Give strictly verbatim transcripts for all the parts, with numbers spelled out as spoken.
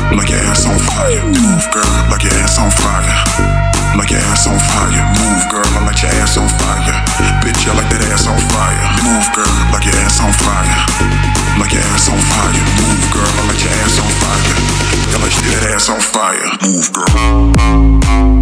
like your ass on fire. Move, girl, like your ass on fire. Like your ass on fire. Move, girl, I like your ass on fire. Bitch, I like that ass on fire. Move, girl, like your ass on fire. Like your ass on fire. Move, girl, I like your ass on fire. I like that ass on fire. Move, girl.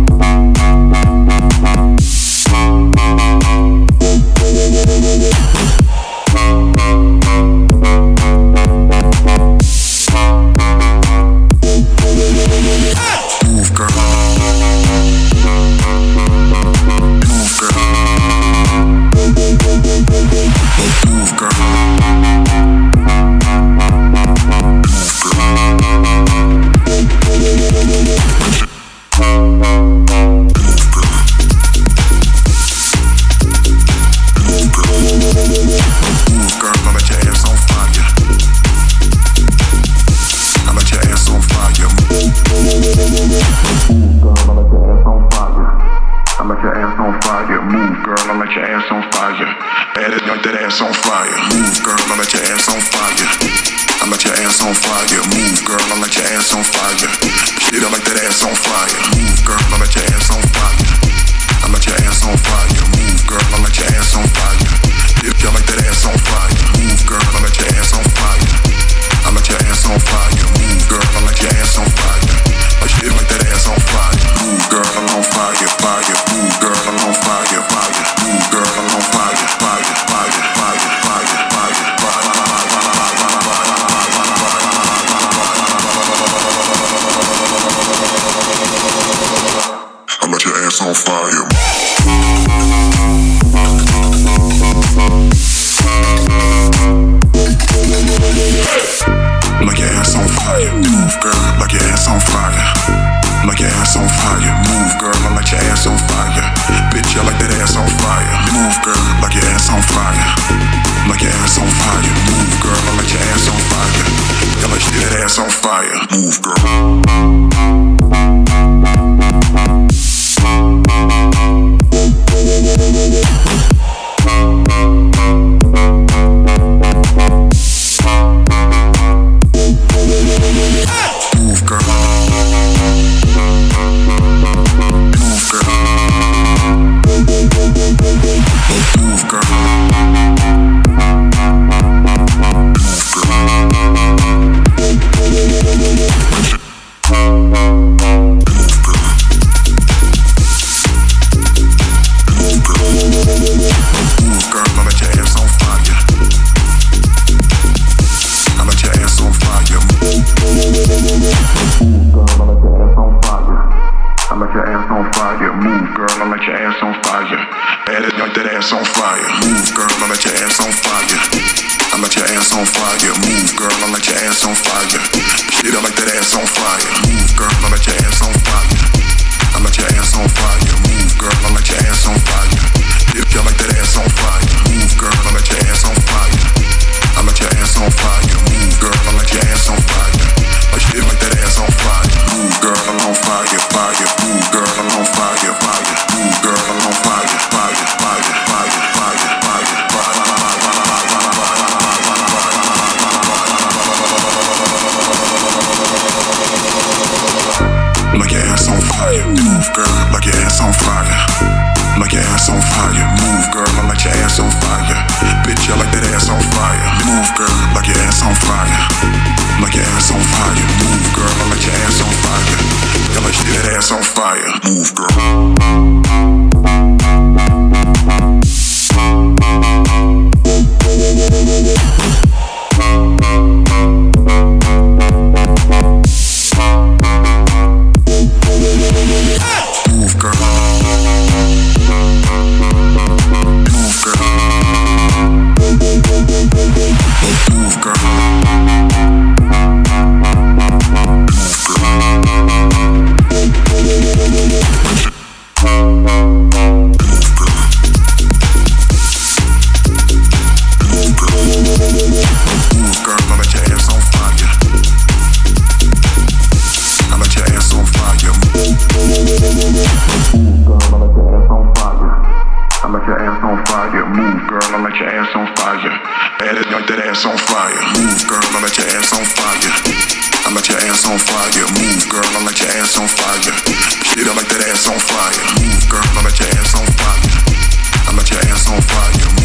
ass on fire. Move, girl, I like your ass on fire. Shit, I like that ass on fire. Move, girl, I like your ass on fire. I like your ass on fire.